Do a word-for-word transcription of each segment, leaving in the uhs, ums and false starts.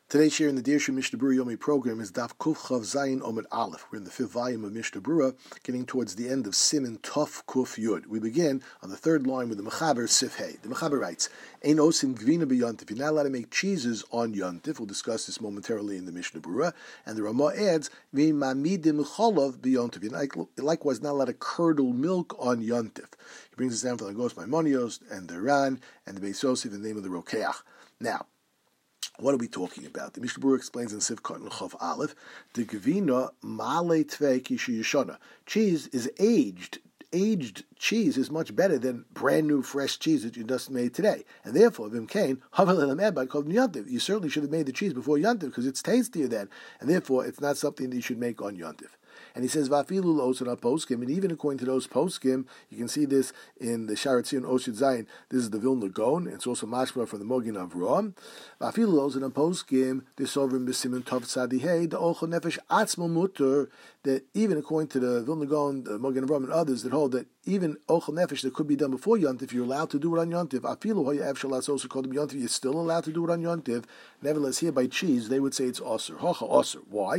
Today's share in the Dirshu Mishnah Berurah Yomi program is Daf Kuf Chav Zayin Omid Aleph. We're in the fifth volume of Mishnah Berurah, getting towards the end of Siman Tov Kuf Yud. We begin on the third line with the Mechaber Sif Hey. The Mechaber writes, Ein osim gvina b'yontif. You're not allowed to make cheeses on yontif. We'll discuss this momentarily in the Mishnah Berurah. And the Ramah adds, V'mamidim cholov b'yontif. You're likewise not allowed to curdle milk on yontif. He brings us down from the Gos Maimonios and the Ran and the Beis Yosef in the name of the Rokeach. Now, what are we talking about? The Mishnah Berurah explains in Siv Katan Chav Aleph, the Gvina Male Tvei Kishi Yeshana. Cheese is aged. Aged cheese is much better than brand new fresh cheese that you just made today. And therefore, Vim Kain, you certainly should have made the cheese before Yontif because it's tastier then. And therefore, it's not something that you should make on Yontif. And he says, Vafilu Osan Poskim, and even according to those Poskim, you can see this in the Sharatzion Oshid Zayin. This is the Vilna Gaon, and it's also Mashma from the Mogin Avram. Vafilu Osan Poskim, this over in Besimin Tov Tzadihei, the Ochel Nefesh Atzmo Mutter, that even according to the Vilna Gaon, the Mogin Avram, and others that hold that even Ochel Nefesh that could be done before Yontif, you're allowed to do it on Yontif. Afilu Hoya Efshal Asos called Yontif, you're still allowed to do it on Yontif. Nevertheless, here by cheese, they would say it's Osir. Hocha Osir. Why?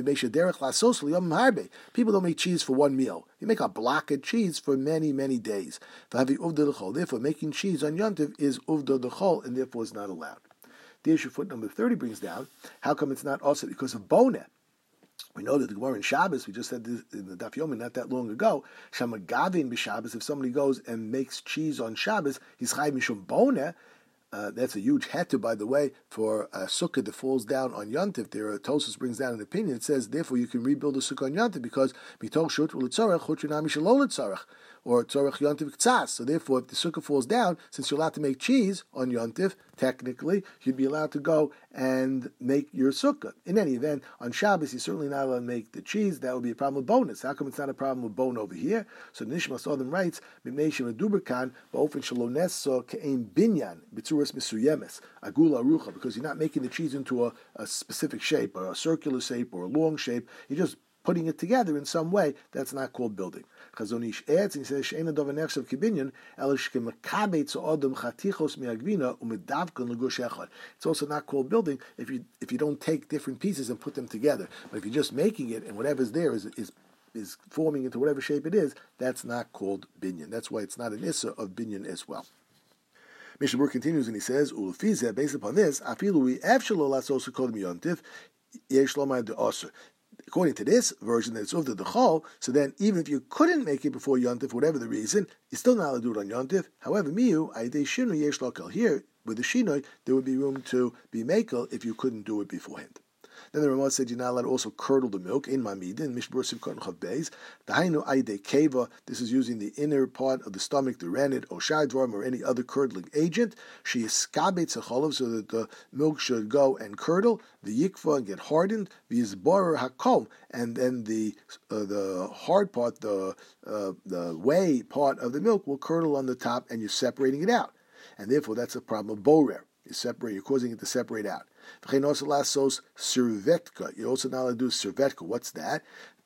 People don't make cheese for one meal. You make a block of cheese for many, many days. Therefore, making cheese on Yontif is uvda d'chol, and therefore is not allowed. The issue foot number thirty brings down, how come it's not also because of boneh? We know that the Gemara in Shabbos, we just said this in the Daf Yomi not that long ago, Shamagavin b'Shabbos, if somebody goes and makes cheese on Shabbos, he's chayv mishum boneh. Uh, that's a huge heter, by the way, for a sukkah that falls down on Yontif. There, Tosfos brings down an opinion. It says, therefore, you can rebuild a sukkah on Yontif because mitol shut l'tzorech chut nami shelo l'tzorech, or tzorech Yontif k'tzas. So therefore, if the sukkah falls down, since you're allowed to make cheese on Yontif, technically, you'd be allowed to go and make your sukkah. In any event, on Shabbos, you're certainly not allowed to make the cheese. That would be a problem with bonus. How come it's not a problem with bone over here? So Nishmas Adam writes, B'meishim aduberkan, ba'ofen shaloneso ke'ein binyan, b'tzuras misuyemes, agula arucha, because you're not making the cheese into a, a specific shape, or a circular shape, or a long shape. You're just putting it together in some way. That's not called building. Chazon Ish adds, and he says, She'ena dov nechshav kibinyan, el shekemekabetz odom chatichos miagvina umedavkan legush echad. It's also not called building if you if you don't take different pieces and put them together. But if you're just making it and whatever's there is is is forming into whatever shape it is, that's not called binyan. That's why it's not an issa of binyan as well. Mishnah Berurah continues and he says, Ulefizeh, based upon this, afilu we efshelo lasos kol miyontif yesh lomai de osir. According to this version, that it's uvda d'chol, so then even if you couldn't make it before Yontif, for whatever the reason, you're still not allowed to do it on Yontif. However, miu, aydei shinu yesh lokel. Here, with the shinoi, there would be room to be makel if you couldn't do it beforehand. Then the Ramah said you're not allowed to also curdle the milk in mamid in Mishnah Berurah Simchat Chav Beis. Dahainu aydei keva. This is using the inner part of the stomach, the rennet, or shadvarm, or any other curdling agent. She is skabetz hacholov, so that the milk should go and curdle the yikva and get hardened. V'yizborer hakom, and then the uh, the hard part, the uh, the whey part of the milk will curdle on the top, and you're separating it out, and therefore that's a problem of borer. You separate, you're causing it to separate out. You're also not allowed to do servetka. What's that?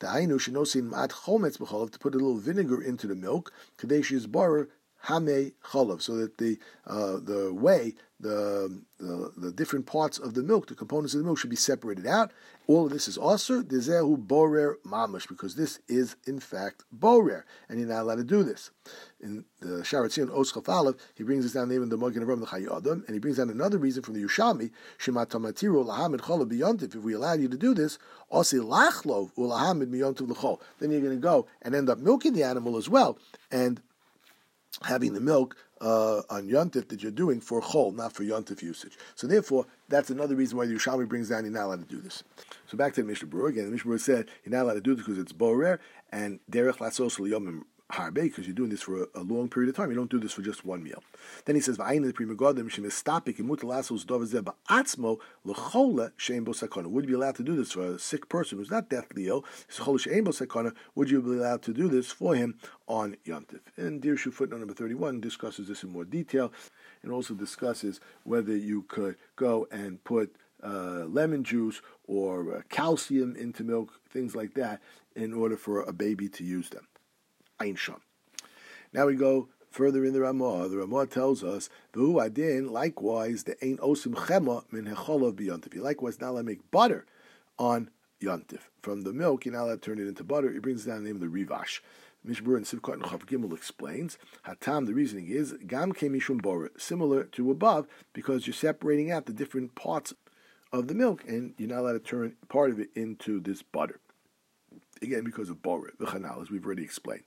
To put a little vinegar into the milk, hame cholav, so that the uh, the whey, the, the the different parts of the milk, the components of the milk, should be separated out. All of this is also dezehu borer mamash, because this is in fact borer, and you're not allowed to do this. In the Sharatzion Oshaf Aleph, he brings us down the name of the Mogen Avram the Chayei Adam, and he brings down another reason from the Yushami, Shema Tamatiro Lahamid Cholav B'Yontif. If we allow you to do this, Osi Lachlov Ulahamid B'Yontif L'Chol, then you're going to go and end up milking the animal as well, and having the milk uh, on Yontif that you're doing for Chol, not for Yontif usage. So therefore, that's another reason why the Yerushalmi brings down you're not allowed to do this. So back to the Mishnah Berurah again. The Mishnah Berurah said you're not allowed to do this because it's borer, and derech lasos l'yomim harbe, because you're doing this for a, a long period of time. You don't do this for just one meal. Then he says, "V'ayin the prima godim shemistapik imut lasos dovazeh ba'atzmo l'chola she'en bo sakana." Would you be allowed to do this for a sick person who's not deathly ill? Chola she'en bo sakana. Would you be allowed to do this for him on Yontif? And Dirshu footnote number thirty-one discusses this in more detail, and also discusses whether you could go and put uh, lemon juice or uh, calcium into milk, things like that, in order for a baby to use them. Ein Sham. Now we go Further in the Ramah, the Ramah tells us, V'hu adin, likewise, the ein osim chema min hecholov b'yontif. You likewise not allowed to make butter on yontif. From the milk, you're not allowed to turn it into butter. It brings down the name of the Rivash. Mishbur and Sivkot and Chav Gimel explains, Hatam, the reasoning is, Gam ke mishum bora, similar to above, because you're separating out the different parts of the milk, and you're not allowed to turn part of it into this butter. Again, because of bora, the chanal, as we've already explained.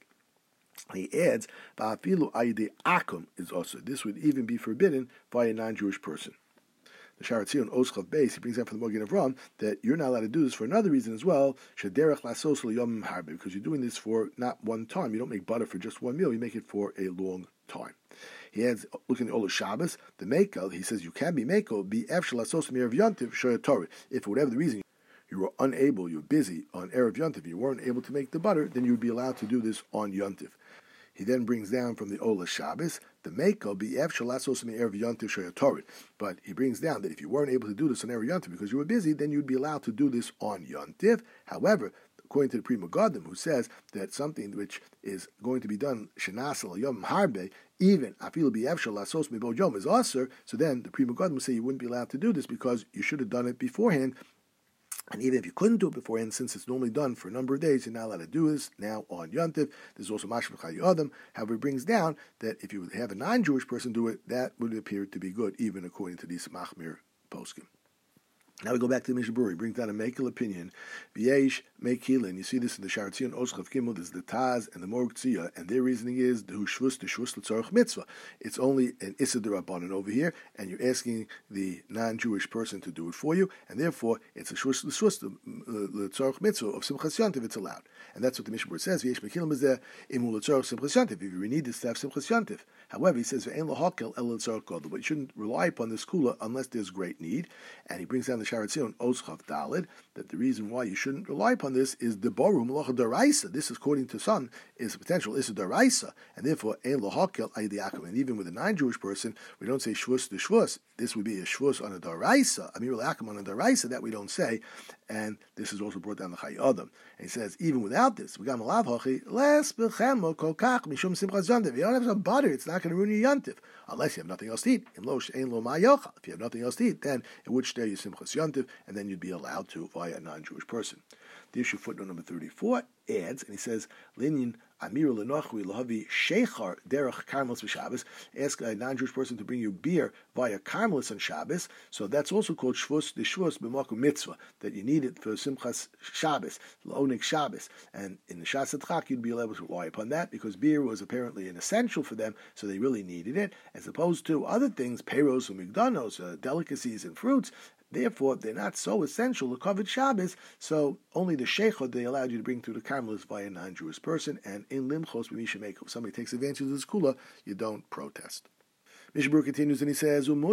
He adds, Va'afilu ayde akum is also. This would even be forbidden by a non-Jewish person. The Shaar Hatzion Oschav Beis, he brings out from the Magen Avraham that you're not allowed to do this for another reason as well, Shederach Lasos L'Yom Harbe, because you're doing this for not one time. You don't make butter for just one meal, you make it for a long time. He adds, looking at Ola Shabbos, the Mekel, he says you can be Mekel, be Efshel Lasos Mir of Yontiv Shoya Torah. If for whatever the reason you were unable, you were busy on Erev Yontiv, you weren't able to make the butter, then you would be allowed to do this on Yontiv. He then brings down from the Ola Shabbos, the Mekel be Efshel Lasos Mir of Yontiv Shoya Torah. But he brings down that if you weren't able to do this on Erev Yontiv because you were busy, then you'd be allowed to do this on Yontiv. However, according to the Pri Megadim, who says that something which is going to be done Shenas Al Yom Harbe, even Afilu be Efshel Lasos Mibod Yom is Aser, so then the Pri Megadim would say you wouldn't be allowed to do this because you should have done it beforehand. And even if you couldn't do it beforehand, since it's normally done for a number of days, you're not allowed to do this now on Yontif. There's also Mashmach HaYodim. However, it brings down that if you would have a non-Jewish person do it, that would appear to be good, even according to these Machmir poskim. Now we go back to the Mishnah Berurah. He brings down a Mekel opinion. V'yesh Mekilin. You see this in the Shaar Hatzion Oschav Gimel. There's the Taz and the Morg Tzia, and their reasoning is the Hushvus, the Shvus l'tzorach mitzvah. It's only an Issa d'Rabbanan over here, and you're asking the non-Jewish person to do it for you, and therefore it's a Shvus l'shvus l'tzorach mitzvah of Simchas Yontiv. It's allowed, and that's what the Mishnah Berurah says. V'yesh Mekilin is there imu l'tzorach Simchas Yontiv. If you need this to have Simchas Yontiv. However, he says v'ein lahakel el l'tzorach gadol, but you shouldn't rely upon this kula unless there's great need. And he brings down the Shaar Hatzion Oschav Daled that the reason why you shouldn't rely upon this is the boru malacha daraisa. This, according to some, is a potential issa daraisa, and therefore ein lohakel aydiakum. And even with a non-Jewish person, we don't say shvus to shvus. This would be a shvus on a daraisa, a mirul akum on a daraisa. That we don't say, and this is also brought down the Chai Adam. And he says even without this, we got malav hachi les bechemo kokach mishum simchas yontiv. If you don't have some butter, it's not going to ruin your yontiv unless you have nothing else to eat. Im lo she'ein lo ma'yochal. If you have nothing else to eat, then it would stay your simchas yontiv, and then you'd be allowed to via a non-Jewish person. The issue footnote number thirty-four adds, and he says, Linyan Amir Lenochui Lahavi Sheichar Derech Karmelis v'Shabbos. Ask a non-Jewish person to bring you beer via Karmelis on Shabbos. So that's also called Shvus the Shvus b'Makom Mitzvah, that you need it for Simchas Shabbos, L'Onik Shabbos. And in the Shas Adchak, you'd be able to rely upon that because beer was apparently an essential for them, so they really needed it, as opposed to other things, peros and migdanos, uh, delicacies and fruits. Therefore, they're not so essential to cover Shabbos, so only the sheikhot they allowed you to bring through the Karmelis by a non-Jewish person, and in limchos, when if somebody takes advantage of this kula, you don't protest. Mishnah Berurah continues and he says, You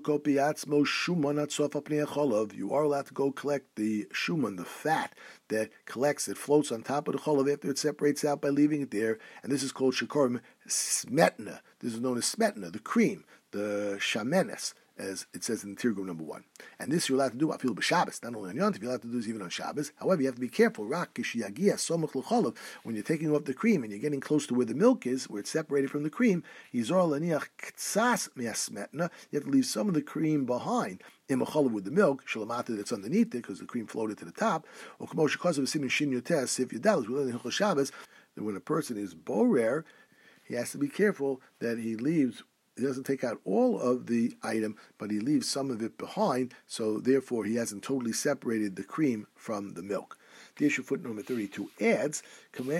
are allowed to go collect the shuman, the fat that collects, that floats on top of the cholov after it separates out by leaving it there, and this is called shikorim smetna. This is known as smetna, the cream, the shamenes, as it says in the Tirgum number one. And this you're allowed to do, I feel b'Shabbos, not only on Yontif, you're allowed to do this even on Shabbos. However, you have to be careful, rak kishiyagia somach l'cholov, when you're taking off the cream and you're getting close to where the milk is, where it's separated from the cream, yizor l'niach ktsas miasmetna, you have to leave some of the cream behind, in cholov with the milk, shalamata that's underneath it, because the cream floated to the top, or k'mosh k'chazav simin shin yotes, if you dallas, we learn in Hilchos Shabbos, that when a person is borer, he has to be careful that he leaves. He doesn't take out all of the item, but he leaves some of it behind, so therefore he hasn't totally separated the cream from the milk. The issue footnote number thirty-two adds, You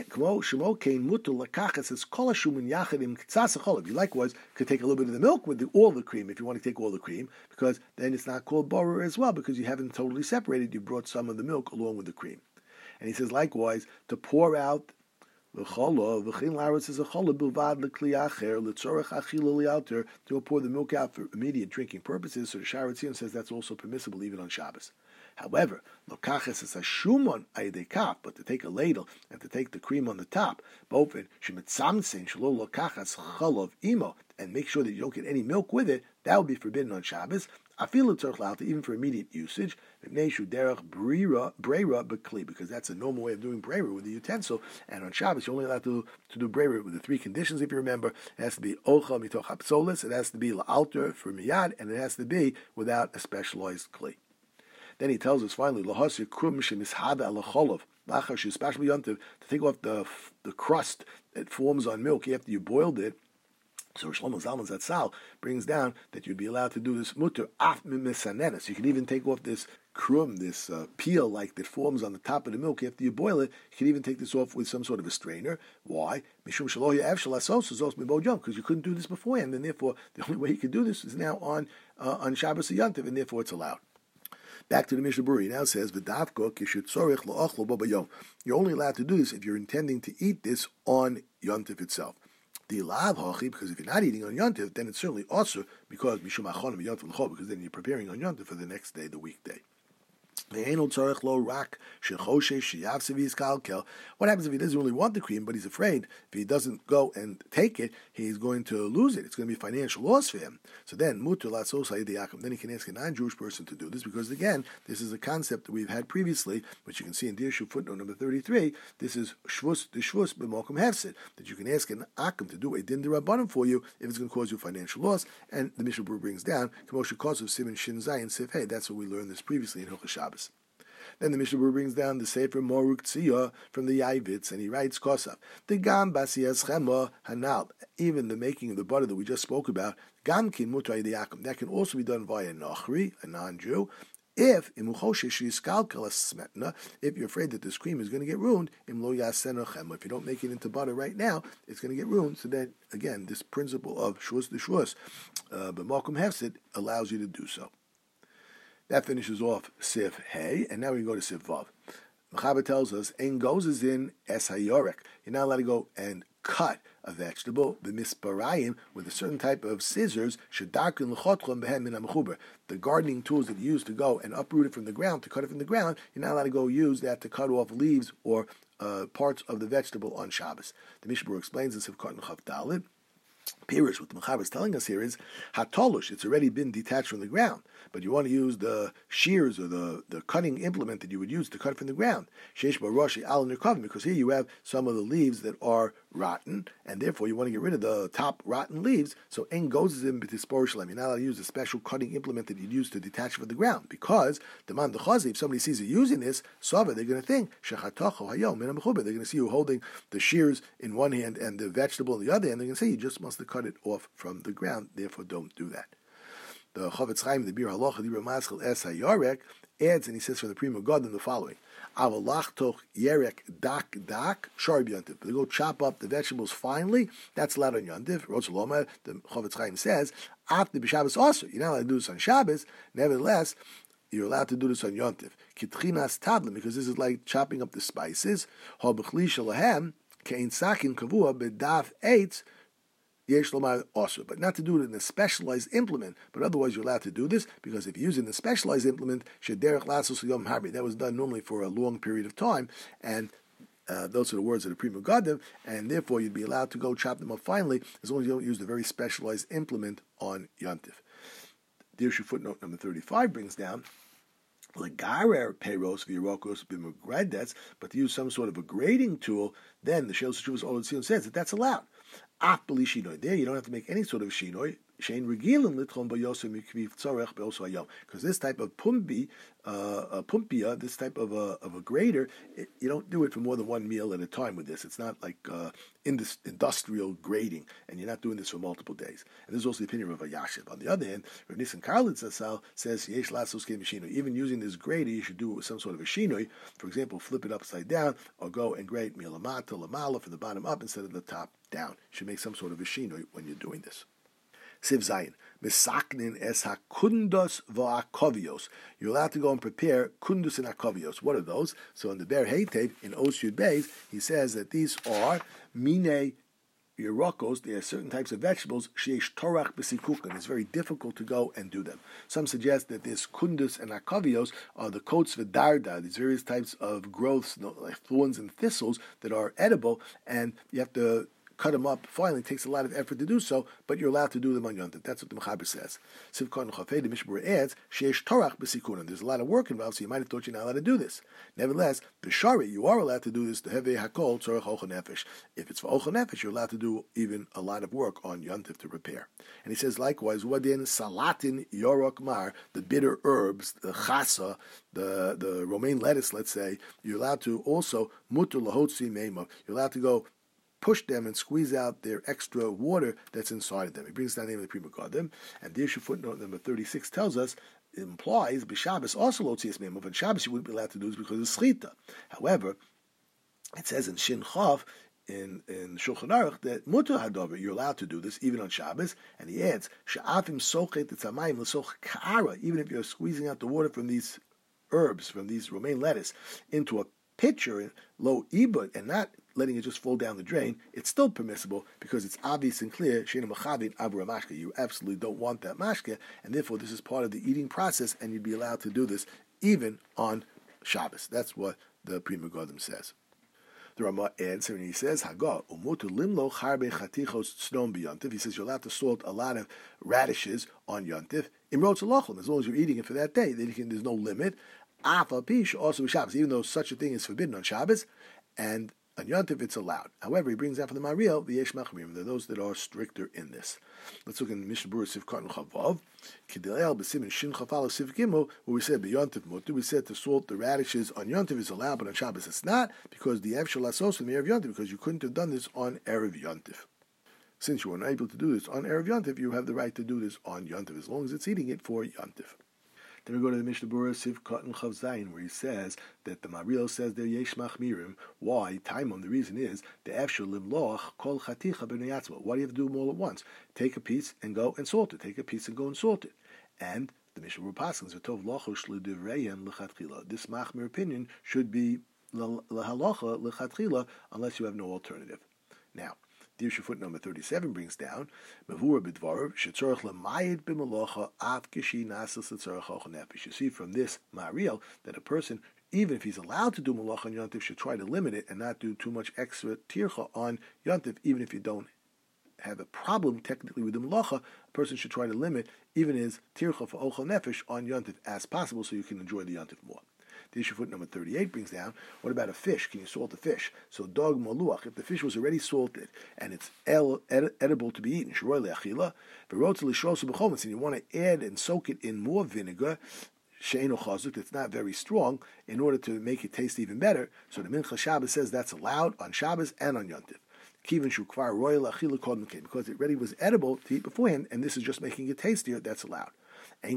likewise could take a little bit of the milk with the, all the cream, if you want to take all the cream, because then it's not called borer as well, because you haven't totally separated, you brought some of the milk along with the cream. And he says likewise, to pour out to pour the milk out for immediate drinking purposes, so the Shaar Hatzion says that's also permissible even on Shabbos. However, but to take a ladle and to take the cream on the top, and make sure that you don't get any milk with it, that would be forbidden on Shabbos. Afilu tzarich l'alta, even for immediate usage, because that's a normal way of doing breira with the utensil. And on Shabbos, you're only allowed to, to do breira with the three conditions, if you remember. It has to be ocha mitoch hapsolis, it has to be la'alter for miyad, and it has to be without a specialized kli. Then he tells us finally, lahasir krum shemishada alacholov, lachar shespashal yontiv, to take off the the crust that forms on milk after you boiled it. So Shlomo Zalman Zatzal brings down that you'd be allowed to do this mutter af misanenes. You can even take off this krum, this uh, peel like that forms on the top of the milk after you boil it. You can even take this off with some sort of a strainer. Why? Because you couldn't do this beforehand, and therefore the only way you could do this is now on uh, on Shabbos Yantiv, and therefore it's allowed. Back to the Mishnah Berurah, now says v'davko kishu tzorich lo'achlo bo bayom. You're only allowed to do this if you're intending to eat this on Yantiv itself. The lav hachi, because if you're not eating on Yantiv, then it's certainly also because mishum achonim Yantiv l'chol, because then you're preparing on Yantiv for the next day, the weekday. What happens if he doesn't really want the cream, but he's afraid if he doesn't go and take it, he's going to lose it. It's going to be a financial loss for him. So then, then he can ask a non-Jewish person to do this, because again, this is a concept that we've had previously, which you can see in Dirshu footnote number thirty-three. This is shvus the shvus b'mokum hefsid, that you can ask an akim to do a din d'rabbanan for you if it's going to cause you financial loss. And the Mishnah Berurah brings down k'moshe kosov siman shin zayin sif hey. That's what we learned this previously in Hilchos Shabbos. Then the Mishnah Berurah brings down the Sefer Moruk Tziyah from the Yavitz, and he writes Kosav, the Gam Basiyas Chema Hanal, even the making of the butter that we just spoke about, Gam Kin Mutai Diakum, that can also be done via Nachri, a non-Jew, if if you're afraid that this cream is going to get ruined, if you don't make it into butter right now, it's going to get ruined. So then, again, this principle of shvus the shvus, but Malcolm Hefsid allows you to do so. That finishes off Sif Hey, and now we go to Sif Vav. Mechaber tells us, Ein goes is in Es Hayorek. You're not allowed to go and cut a vegetable, the misparayim, with a certain type of scissors, shedarkin l'chotchom behem min ha-mechuber. The gardening tools that you use to go and uproot it from the ground, to cut it from the ground, you're not allowed to go use that to cut off leaves or uh, parts of the vegetable on Shabbos. The Mishnah Berurah explains this of Katan Chav Dalet. Pirish, what the Mechaber is telling us here is hatolush. It's already been detached from the ground, but you want to use the shears or the, the cutting implement that you would use to cut it from the ground. Sheish barashi al nirkavim, because here you have some of the leaves that are rotten, and therefore you want to get rid of the top rotten leaves. So en goes in b'tisporishalem. You're not allowed to use a special cutting implement that you'd use to detach from the ground, because the man dechazi, if somebody sees you using this sava, they're going to think shechatocho hayom min ha-mechuber. They're going to see you holding the shears in one hand and the vegetable in the other hand. They're going to say you just must to cut it off from the ground, therefore don't do that. The Chavetz Chaim, the Bir Halacha, the Bir Maschil Es HaYarek, adds, and he says from the Pri Megadim the following: Avalachtoch Yerek Dak Dak Shar B'Yantiv. They go chop up the vegetables finely. That's allowed on Yantiv. Rotzaloma, the Chavetz Chaim says, after b'Shabbos also. You're not allowed to do this on Shabbos. Nevertheless, you're allowed to do this on Yantiv. Kitchinas Tablim, because this is like chopping up the spices. Ha B'chli Shalahem Kein Sakin Kavua B'Daf Eitz. Also, but not to do it in a specialized implement. But otherwise, you're allowed to do this, because if you're using the specialized implement, that was done normally for a long period of time, and uh, those are the words of the Pri Megadim, and therefore you'd be allowed to go chop them up finely, as long as you don't use the very specialized implement on Yantiv. Dirshu footnote number thirty-five brings down Legarer peiros v'yirokos b'mugredets, but to use some sort of a grading tool, then the Shel Shuvas Oled Sion says that that's allowed. There, you don't have to make any sort of shinoi. Because this type of pumbi, uh, a pumpia, this type of a, of a grater, it, you don't do it for more than one meal at a time with this. It's not like uh, indus- industrial grating, and you're not doing this for multiple days. And this is also the opinion of Yashiv. On the other hand, Rav Nissen Karlitz says, Yesh lasos ke'mishinoi. Even using this grater, you should do it with some sort of a shinoi. For example, flip it upside down, or go and grate milamata lamala from the bottom up instead of the top down. You should make some sort of a shinoi when you're doing this. Siv Zayin, Misaknin es hakundos va'akovios. You're allowed to go and prepare kundus and akovios. What are those? So in the Ber Heitev, in Os Yud Beis, he says that these are mine yerokos. There are certain types of vegetables, sheish torach b'sikukan. It's very difficult to go and do them. Some suggest that this kundus and akovios are the coats v'darda, these various types of growths, like thorns and thistles, that are edible, and you have to cut them up finally. It takes a lot of effort to do so, but you're allowed to do them on Yontif. That's what the Mechaber says. Sivkon Chafei, the Mishmur adds, Sheish Torach b'Sikunan. There's a lot of work involved, so you might have thought you're not allowed to do this. Nevertheless, B'Shari, you are allowed to do this, the Hevei HaKol, Tzorach Ochel Nefesh. If it's for Ochel Nefesh, you're allowed to do even a lot of work on Yontif to repair. And he says, likewise, Wadin Salatin Yorok Mar, the bitter herbs, the Chasa, the, the romaine lettuce, let's say, you're allowed to also, Mutu Lahotzi Meima, you're allowed to go push them and squeeze out their extra water that's inside of them. He brings down the name of the Pri Megadim, and the issue footnote number thirty-six tells us, it implies, B'Shabbos also Lotzias Meima, but Shabbos you wouldn't be allowed to do this because of Schita. However, it says in Shin Chav, in, in Shulchan Aruch, that Mutter Hadover, you're allowed to do this even on Shabbos, and he adds, Sha'afim Sochet Tz'amayim L'soch Ka'ara, even if you're squeezing out the water from these herbs, from these romaine lettuce, into a pitcher, low ibud, and not letting it just fall down the drain, it's still permissible because it's obvious and clear, Sheina Machavin Abra Mashke. You absolutely don't want that mashke, and therefore this is part of the eating process, and you'd be allowed to do this even on Shabbos. That's what the Pri Megadim says. The Ramah adds, and he says, Haga, umutu limlo charbe chatichos tznom b'yontif. He says you're allowed to salt a lot of radishes on yontif. Imrot zalachlim, as long as you're eating it for that day, then you can, there's no limit. Afa pish also Shabbos, even though such a thing is forbidden on Shabbos, and on Yontif it's allowed. However, he brings out from the Mariel the Yesh Machmirim. There are those that are stricter in this. Let's look in Mishnah Berurah Sivkot and Chavav. Kidilel b'Simin Shin Chafal Siv Gimel, where we said b'Yontif Mutu, we said to salt the radishes on Yontif is allowed, but on Shabbos it's not, because the Efshel Asos in the Erev Yontif, because you couldn't have done this on Erev Yontif. Since you were unable to do this on Erev Yontif, you have the right to do this on Yontif, as long as it's eating it for Yontif. Then we go to the Mishnah Berurah Sivkot and Chav Zayin, where he says that the Mariel says they're Yesh Machmirim. Why? Taimon, the reason is the Efshel Limloch Kol Chaticha B'nei Yatzma. Why do you have to do them all at once? Take a piece and go and salt it. Take a piece and go and salt it. And the Mishnah Berurah Paskins V'tov Lochosh L'Divrayim L'Chatchila. This Machmir opinion should be L'Halacha L'Chatchila unless you have no alternative. Now, the issue foot number thirty-seven brings down Mevura b'dvarav shetzorach l'mayid b'malocha av kishi nasas l'tzorach ochel nefesh. You see from this Mariel that a person, even if he's allowed to do malacha on Yontif, should try to limit it and not do too much extra tircha on Yontif, even if you don't have a problem technically with the malacha. A person should try to limit even his tircha for ochel nefesh on Yontif as possible, so you can enjoy the Yontif more. The issue foot number thirty-eight brings down, what about a fish? Can you salt a fish? So dog maluach, if the fish was already salted and it's el, ed, edible to be eaten, shiroi le'achila, v'rotz l'shrosu b'chometz, and you want to add and soak it in more vinegar, she'eno chazuk, that's not very strong, in order to make it taste even better. So the Mincha Shabbos says that's allowed on Shabbos and on Yontif. Kivin shukvar royal achila kodmkin, because it already was edible to eat beforehand, and this is just making it tastier, that's allowed. You're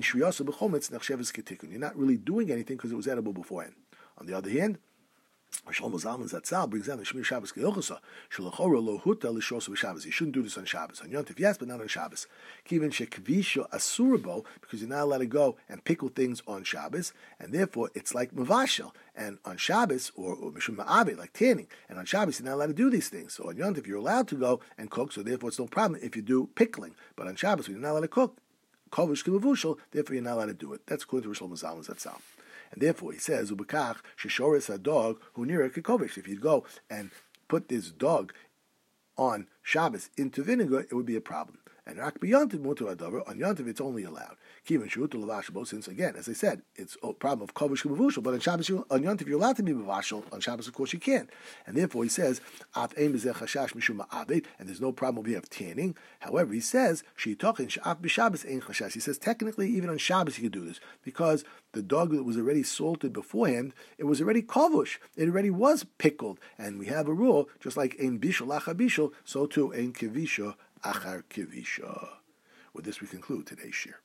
not really doing anything because it was edible beforehand. On the other hand, Shlomo Zalman Zatzal brings down the Shmir Shabbos Ke'ilchasa, Shalachora lo huta l'shos b'Shabbos. You shouldn't do this on Shabbos. On Yontif, yes, but not on Shabbos. Kivin shekvisha asurabo, because you're not allowed to go and pickle things on Shabbos, and therefore it's like mavashel. And on Shabbos, or, or mishum ma'abe, like tanning, and on Shabbos you're not allowed to do these things. So on Yontif you're allowed to go and cook, so therefore it's no problem if you do pickling. But on Shabbos you're not allowed to cook. Kovish kimavushal, therefore you're not allowed to do it. That's according to Shlomo Zalman Zatzal. And therefore he says, Ubekach, Shishoris a dog who near a kikovish. If you'd go and put this dog on Shabbos into vinegar, it would be a problem. And Rak b'Yontiv mutu adavar, on Yontiv it's only allowed. Kivin shutu lavashabo, since again, as I said, it's a problem of kovish kimavushal, but on Shabbos, you, on Yontiv you're allowed to be mavashal, on Shabbos of course you can't. And therefore he says, Af ein b'zeh chashash mishum ma'avid, and there's no problem if you have tanning. However, he says, she'itochin she'af b'Shabbos ein chashash. He says, technically, even on Shabbos you could do this, because the dog that was already salted beforehand, it was already kovush, it already was pickled, and we have a rule, just like ein bishul achar bishul, so too ein kivisha achar kivisha. With this we conclude today's shir.